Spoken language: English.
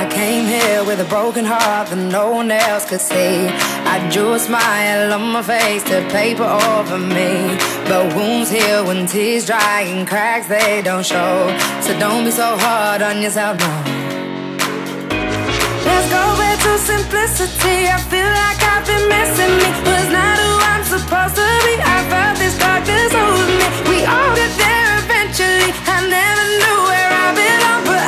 I came here with a broken heart that no one else could see. I drew a smile on my face to paper over me, but wounds heal when tears dry and cracks they don't show. So don't be so hard on yourself, no. Let's go back to simplicity. I feel like I've been missing me. Was not who I'm supposed to be. I felt this darkness over me. We all get there eventually. I never knew where I belong, but